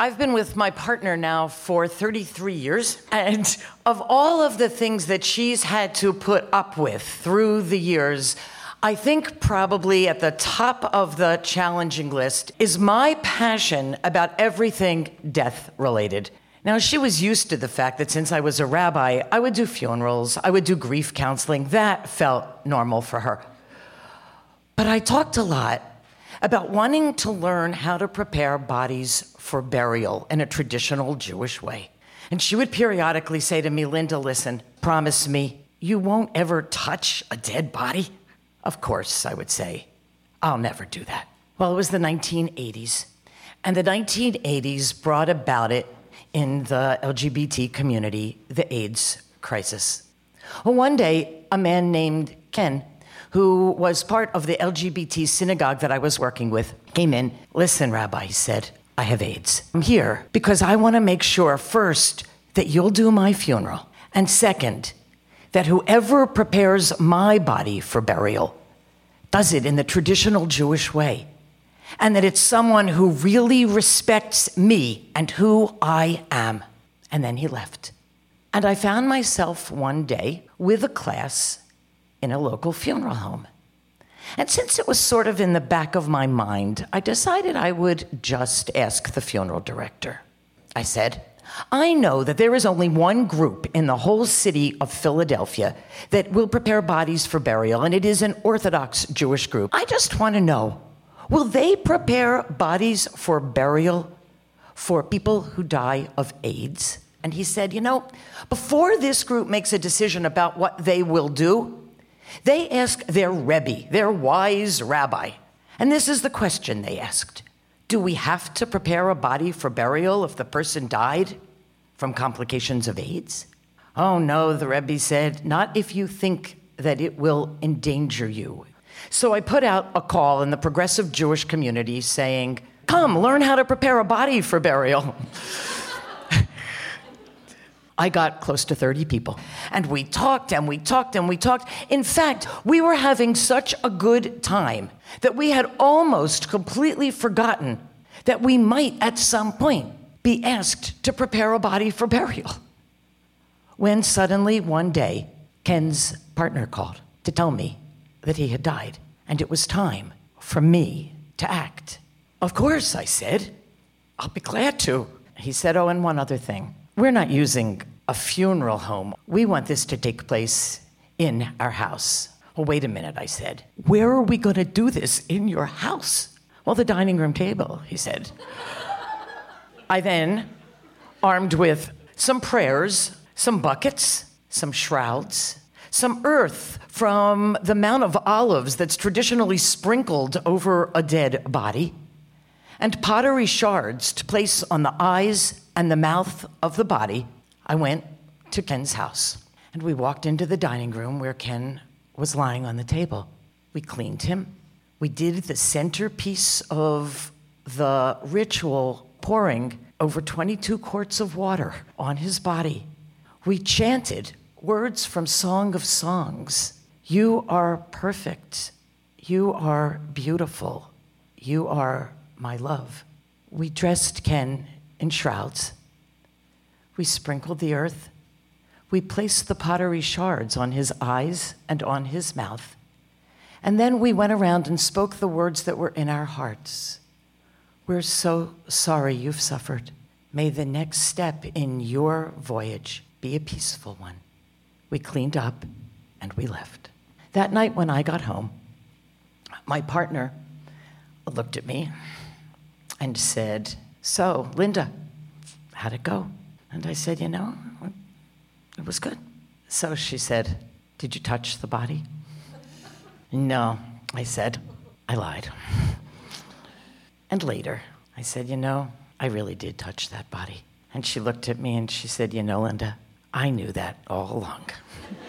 I've been with my partner now for 33 years, and of all of the things that she's had to put up with through the years, I think probably at the top of the challenging list is my passion about everything death-related. Now, she was used to the fact that since I was a rabbi, I would do funerals, I would do grief counseling. That felt normal for her. But I talked a lot about wanting to learn how to prepare bodies for burial in a traditional Jewish way. And she would periodically say to me, Linda, listen, promise me you won't ever touch a dead body? Of course, I would say, I'll never do that. Well, it was the 1980s, and the 1980s brought about it in the LGBT community, the AIDS crisis. Well, one day, a man named Ken, who was part of the LGBT synagogue that I was working with, came in. Listen, Rabbi, he said, I have AIDS. I'm here because I want to make sure, first, that you'll do my funeral, and second, that whoever prepares my body for burial does it in the traditional Jewish way, and that it's someone who really respects me and who I am. And then he left. And I found myself one day with a class in a local funeral home. And since it was sort of in the back of my mind, I decided I would just ask the funeral director. I said, I know that there is only one group in the whole city of Philadelphia that will prepare bodies for burial, and it is an Orthodox Jewish group. I just want to know, will they prepare bodies for burial for people who die of AIDS? And he said, before this group makes a decision about what they will do, they ask their Rebbe, their wise rabbi. And this is the question they asked. Do we have to prepare a body for burial if the person died from complications of AIDS? Oh no, the Rebbe said, not if you think that it will endanger you. So I put out a call in the progressive Jewish community saying, come, learn how to prepare a body for burial. I got close to 30 people. And we talked and we talked and we talked. In fact, we were having such a good time that we had almost completely forgotten that we might at some point be asked to prepare a body for burial. When suddenly one day, Ken's partner called to tell me that he had died, and it was time for me to act. Of course, I said, I'll be glad to. He said, oh, and one other thing. We're not using a funeral home. We want this to take place in our house. Well, wait a minute, I said. Where are we going to do this in your house? Well, the dining room table, he said. I then, armed with some prayers, some buckets, some shrouds, some earth from the Mount of Olives that's traditionally sprinkled over a dead body, and pottery shards to place on the eyes and the mouth of the body, I went to Ken's house. And we walked into the dining room where Ken was lying on the table. We cleaned him. We did the centerpiece of the ritual, pouring over 22 quarts of water on his body. We chanted words from Song of Songs. You are perfect. You are beautiful. You are my love. We dressed Ken in shrouds. We sprinkled the earth. We placed the pottery shards on his eyes and on his mouth. And then we went around and spoke the words that were in our hearts. We're so sorry you've suffered. May the next step in your voyage be a peaceful one. We cleaned up and we left. That night when I got home, my partner looked at me and said, so, Linda, how'd it go? And I said, it was good. So she said, did you touch the body? No, I said, I lied. And later, I said, I really did touch that body. And she looked at me and she said, Linda, I knew that all along.